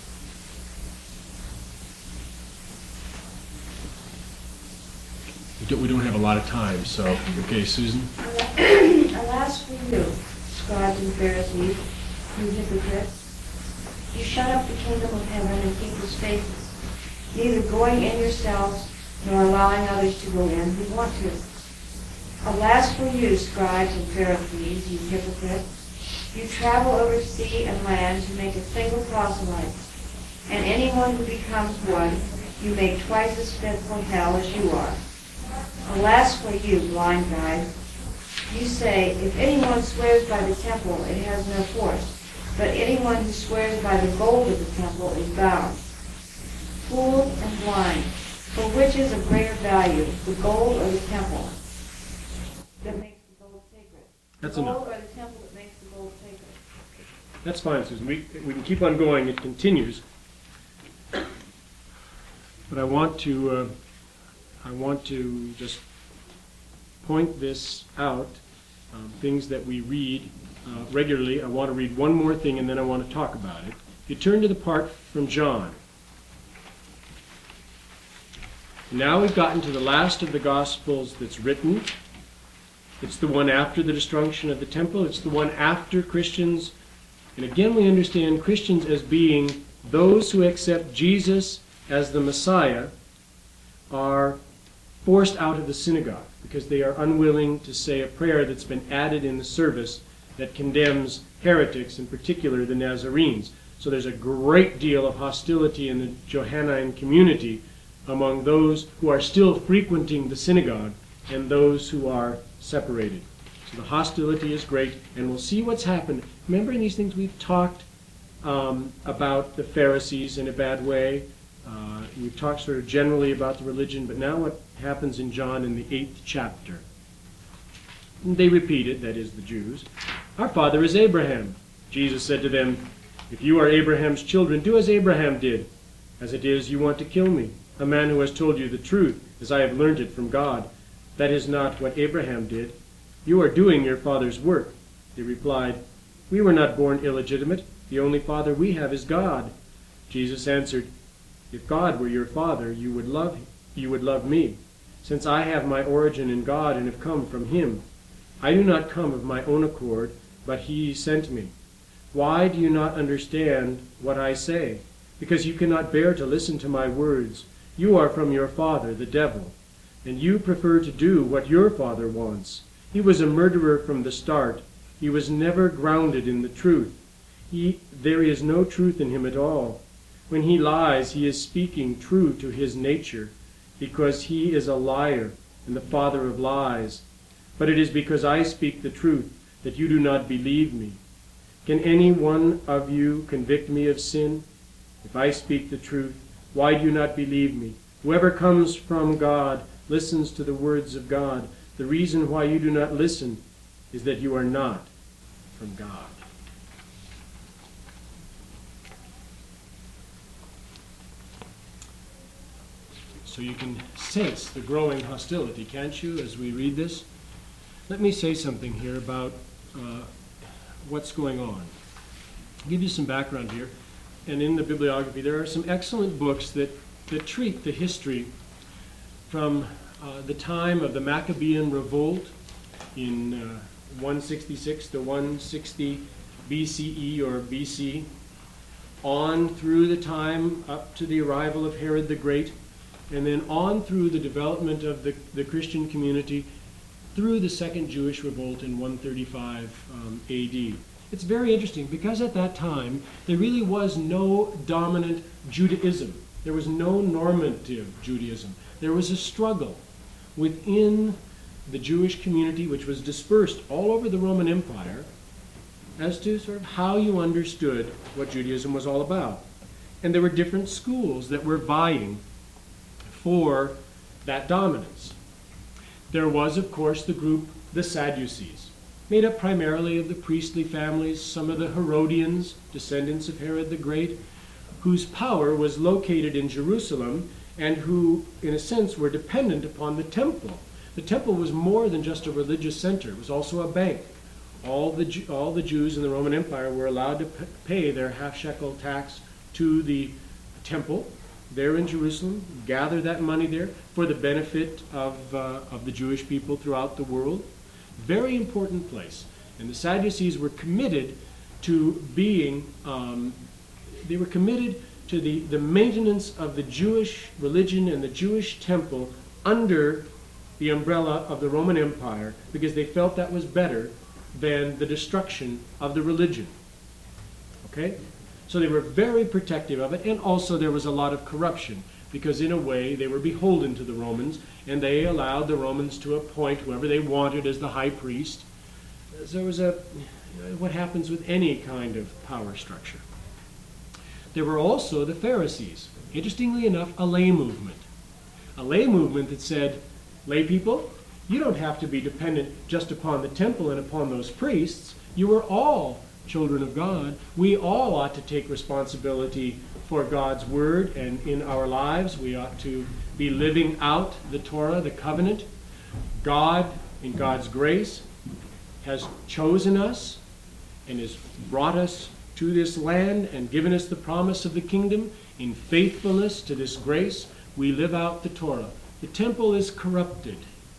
We don't, we don't have a lot of time, so, okay, Susan? Alas for you, scribes and Pharisees, you hypocrites! You shut up the kingdom of heaven in people's faces, neither going in yourselves nor allowing others to go in who want to. Alas for you, scribes and Pharisees, you hypocrites! You travel over sea and land to make a single proselyte, and anyone who becomes one, you make twice as fit for hell as you are. Alas for you, blind guides! You say, if anyone swears by the temple, it has no force, but anyone who swears by the gold of the temple is bound. Fools and blind, for which is of greater value, the gold or the temple that makes the gold sacred? That's the gold enough. or the temple that makes the gold sacred? That's fine, Susan. We, we can keep on going. It continues. But I want to, uh, I want to just point this out, um, things that we read uh, regularly. I want to read one more thing and then I want to talk about it. If you turn to the part from John. Now we've gotten to the last of the Gospels that's written. It's the one after the destruction of the temple. It's the one after Christians. And again, we understand Christians as being those who accept Jesus as the Messiah are forced out of the synagogue because they are unwilling to say a prayer that's been added in the service that condemns heretics, in particular the Nazarenes. So there's a great deal of hostility in the Johannine community among those who are still frequenting the synagogue and those who are separated. So the hostility is great, and we'll see what's happened. Remember in these things we've talked um, about the Pharisees in a bad way. Uh, we've talked sort of generally about the religion, but now what happens in John in the eighth chapter? And they repeated, that is the Jews, "Our father is Abraham." Jesus said to them, If you are Abraham's children, do as Abraham did. As it is, you want to kill me, a man who has told you the truth, as I have learned it from God. That is not what Abraham did. You are doing your father's work. They replied, We were not born illegitimate. The only father we have is God. Jesus answered, If God were your father, you would love you would love me, since I have my origin in God and have come from him. I do not come of my own accord, but he sent me. Why do you not understand what I say? Because you cannot bear to listen to my words. You are from your father, the devil, and you prefer to do what your father wants. He was a murderer from the start. He was never grounded in the truth. He, there is no truth in him at all. When he lies, he is speaking true to his nature, because he is a liar and the father of lies. But it is because I speak the truth that you do not believe me. Can any one of you convict me of sin? If I speak the truth, why do you not believe me? Whoever comes from God listens to the words of God. The reason why you do not listen is that you are not from God. So you can sense the growing hostility, can't you, as we read this? Let me say something here about uh, what's going on. I'll give you some background here. And in the bibliography, there are some excellent books that, that treat the history from uh, the time of the Maccabean revolt in uh, one sixty-six to one sixty B C E or B C, on through the time up to the arrival of Herod the Great, and then on through the development of the, the Christian community through the Second Jewish Revolt in one thirty-five um, A D. It's very interesting because at that time there really was no dominant Judaism. There was no normative Judaism. There was a struggle within the Jewish community, which was dispersed all over the Roman Empire, as to sort of how you understood what Judaism was all about. And there were different schools that were vying for that dominance. There was, of course, the group, the Sadducees, made up primarily of the priestly families, some of the Herodians, descendants of Herod the Great, whose power was located in Jerusalem and who, in a sense, were dependent upon the temple. The temple was more than just a religious center. It was also a bank. All the, all the Jews in the Roman Empire were allowed to pay their half-shekel tax to the temple there in Jerusalem, gather that money there for the benefit of, uh, of the Jewish people throughout the world. Very important place. And the Sadducees were committed to being, um, they were committed to the, the maintenance of the Jewish religion and the Jewish temple under the umbrella of the Roman Empire, because they felt that was better than the destruction of the religion. Okay? So they were very protective of it, and also there was a lot of corruption, because in a way they were beholden to the Romans, and they allowed the Romans to appoint whoever they wanted as the high priest. So there was a, what happens with any kind of power structure. There were also the Pharisees. Interestingly enough, a lay movement. A lay movement that said, lay people, you don't have to be dependent just upon the temple and upon those priests. You are all children of God. We all ought to take responsibility for God's word, and in our lives we ought to be living out the Torah, the covenant. God, in God's grace, has chosen us and has brought us to this land and given us the promise of the kingdom. In faithfulness to this grace, we live out the Torah. The temple is corrupted.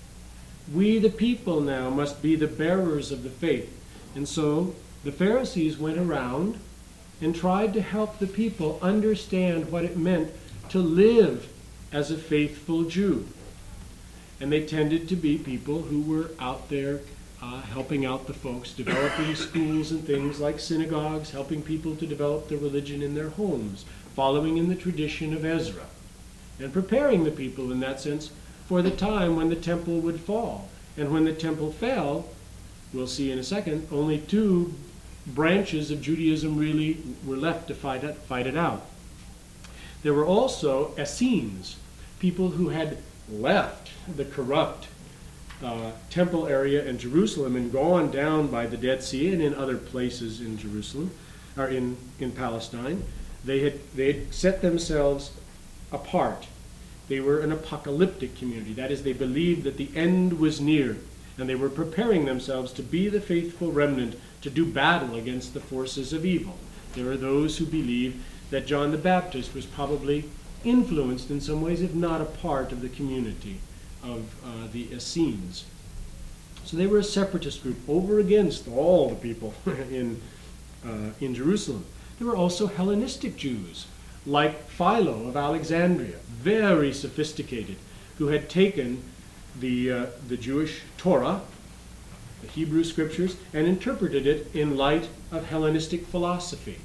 We, the people, now must be the bearers of the faith. And so the Pharisees went around and tried to help the people understand what it meant to live as a faithful Jew. And they tended to be people who were out there uh, helping out the folks, developing schools and things like synagogues, helping people to develop their religion in their homes, following in the tradition of Ezra, and preparing the people in that sense for the time when the temple would fall. And when the temple fell, we'll see in a second, only two branches of Judaism really were left to fight it, fight it out. There were also Essenes, people who had left the corrupt uh, temple area in Jerusalem and gone down by the Dead Sea and in other places in Jerusalem or in, in Palestine. They had, they had set themselves apart. They were an apocalyptic community. That is, they believed that the end was near, and they were preparing themselves to be the faithful remnant to do battle against the forces of evil. There are those who believe that John the Baptist was probably influenced in some ways, if not a part of the community of uh, the Essenes. So they were a separatist group over against all the people in, uh, in Jerusalem. There were also Hellenistic Jews, like Philo of Alexandria, very sophisticated, who had taken the, uh, the Jewish Torah, the Hebrew scriptures, and interpreted it in light of Hellenistic philosophy.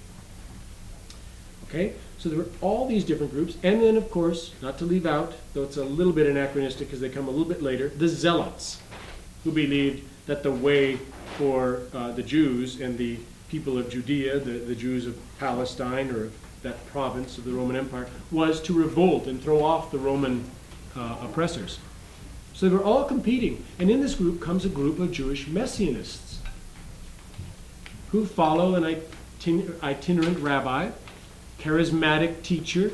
Okay, so there were all these different groups, and then, of course, not to leave out, though it's a little bit anachronistic because they come a little bit later, the Zealots, who believed that the way for uh, the Jews and the people of Judea, the, the Jews of Palestine or of that province of the Roman Empire, was to revolt and throw off the Roman uh, oppressors. So they were all competing, and in this group comes a group of Jewish messianists who follow an itinerant, itinerant rabbi, charismatic teacher,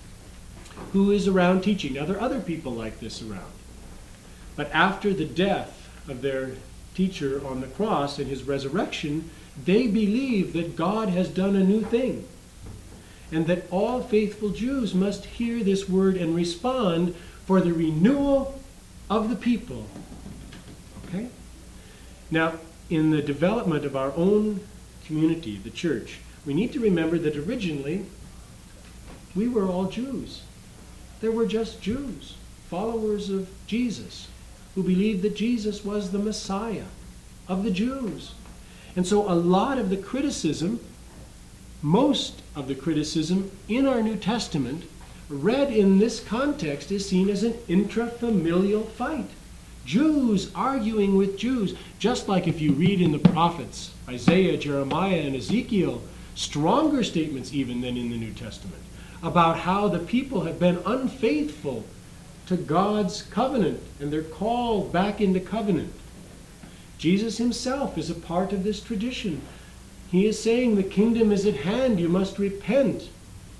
who is around teaching. Now, there are other people like this around. But after the death of their teacher on the cross and his resurrection, they believe that God has done a new thing, and that all faithful Jews must hear this word and respond for the renewal of the people. Okay? Now, in the development of our own community, the church, we need to remember that originally we were all Jews. There were just Jews, followers of Jesus, who believed that Jesus was the Messiah of the Jews. And so a lot of the criticism, most of the criticism in our New Testament, read in this context, is seen as an intrafamilial fight. Jews arguing with Jews, just like if you read in the prophets, Isaiah, Jeremiah, and Ezekiel, stronger statements even than in the New Testament, about how the people have been unfaithful to God's covenant, and they're called back into covenant. Jesus himself is a part of this tradition. He is saying the kingdom is at hand, you must repent.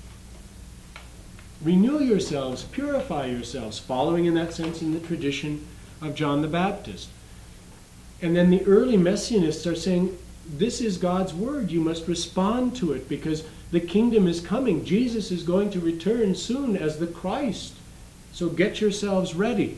Renew yourselves, purify yourselves, following in that sense in the tradition of John the Baptist. And then the early Messianists are saying, this is God's word, you must respond to it because the kingdom is coming. Jesus is going to return soon as the Christ. So get yourselves ready.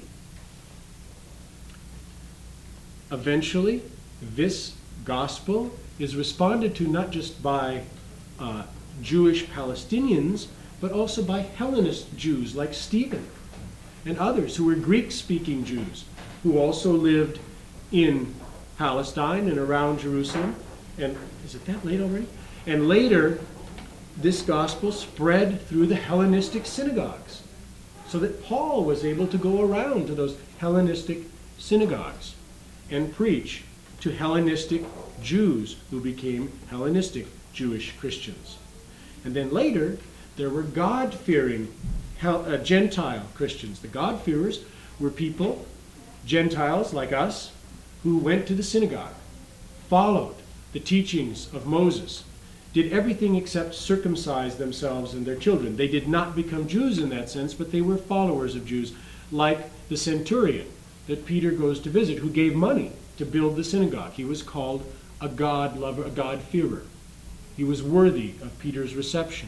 Eventually, this gospel is responded to not just by uh, Jewish Palestinians, but also by Hellenist Jews like Stephen and others who were Greek-speaking Jews who also lived in Palestine and around Jerusalem. And is it that late already? And later, this gospel spread through the Hellenistic synagogues, so that Paul was able to go around to those Hellenistic synagogues and preach to Hellenistic Jews who became Hellenistic Jewish Christians. And then later, there were God-fearing uh, Gentile Christians. The God-fearers were people, Gentiles like us, who went to the synagogue, followed the teachings of Moses, did everything except circumcise themselves and their children. They did not become Jews in that sense, but they were followers of Jews, like the centurion that Peter goes to visit, who gave money to build the synagogue. He was called a God lover, a God-fearer. He was worthy of Peter's reception.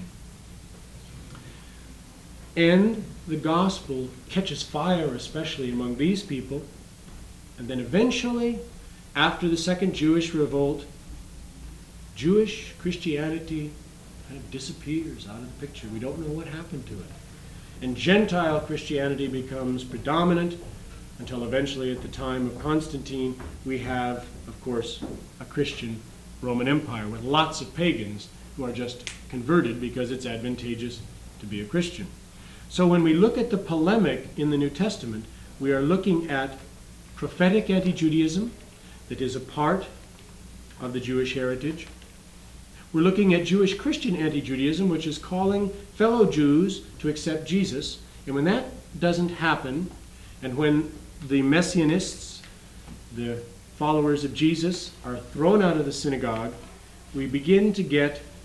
And the gospel catches fire, especially among these people. And then eventually, after the Second Jewish Revolt, Jewish Christianity kind of disappears out of the picture. We don't know what happened to it. And Gentile Christianity becomes predominant until eventually, at the time of Constantine, we have, of course, a Christian Roman Empire with lots of pagans who are just converted because it's advantageous to be a Christian. So when we look at the polemic in the New Testament, we are looking at prophetic anti-Judaism that is a part of the Jewish heritage. We're looking at Jewish Christian anti-Judaism, which is calling fellow Jews to accept Jesus. And when that doesn't happen, and when the Messianists, the followers of Jesus, are thrown out of the synagogue, we begin to get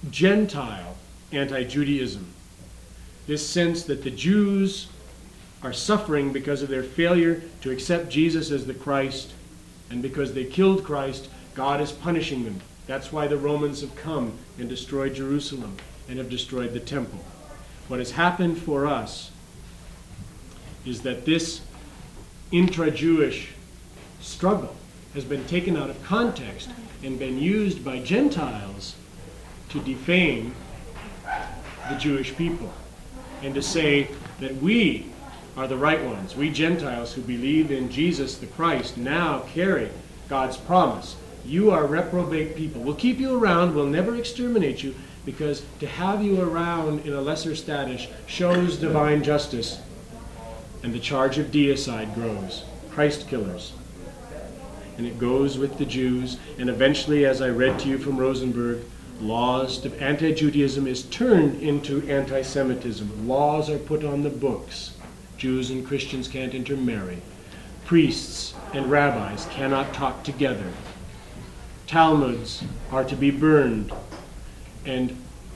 Gentile anti-Judaism. This sense that the Jews are suffering because of their failure to accept Jesus as the Christ, and because they killed Christ, God is punishing them. That's why the Romans have come and destroyed Jerusalem and have destroyed the temple. What has happened for us is that this intra-Jewish struggle has been taken out of context and been used by Gentiles to defame the Jewish people and to say that we are the right ones. We Gentiles who believe in Jesus the Christ now carry God's promise. You are reprobate people. We'll keep you around. We'll never exterminate you, because to have you around in a lesser status shows divine justice, and the charge of deicide grows. Christ killers. And it goes with the Jews, and eventually, as I read to you from Rosenberg, laws to anti-Judaism is turned into anti-Semitism. Laws are put on the books. Jews and Christians can't intermarry. Priests and rabbis cannot talk together. Talmuds are to be burned, and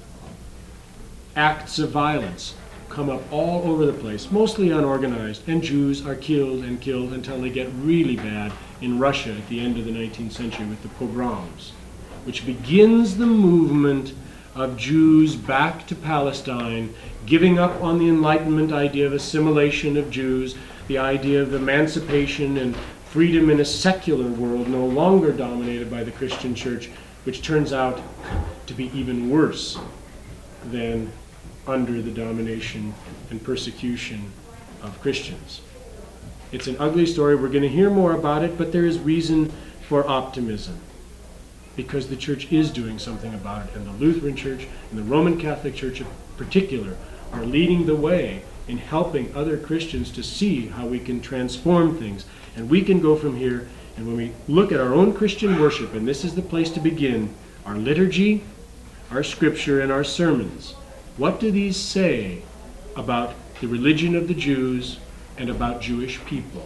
acts of violence come up all over the place, mostly unorganized, and Jews are killed and killed until they get really bad in Russia at the end of the nineteenth century with the pogroms, which begins the movement of Jews back to Palestine, giving up on the Enlightenment idea of assimilation of Jews, the idea of emancipation and freedom in a secular world no longer dominated by the Christian church, which turns out to be even worse than under the domination and persecution of Christians. It's an ugly story. We're going to hear more about it, but there is reason for optimism, because the church is doing something about it, and the Lutheran Church and the Roman Catholic Church in particular are leading the way in helping other Christians to see how we can transform things. And we can go from here, and when we look at our own Christian worship, and this is the place to begin, our liturgy, our scripture, and our sermons, what do these say about the religion of the Jews and about Jewish people?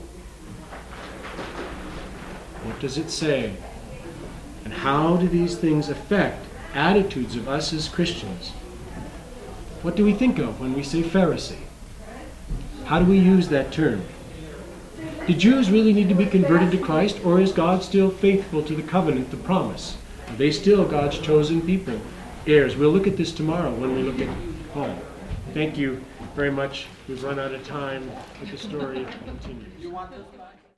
What does it say? And how do these things affect attitudes of us as Christians? What do we think of when we say Pharisee? How do we use that term? Do Jews really need to be converted to Christ, or is God still faithful to the covenant, the promise? Are they still God's chosen people, heirs? We'll look at this tomorrow when we look at Paul. Thank you very much. We've run out of time, but the story continues.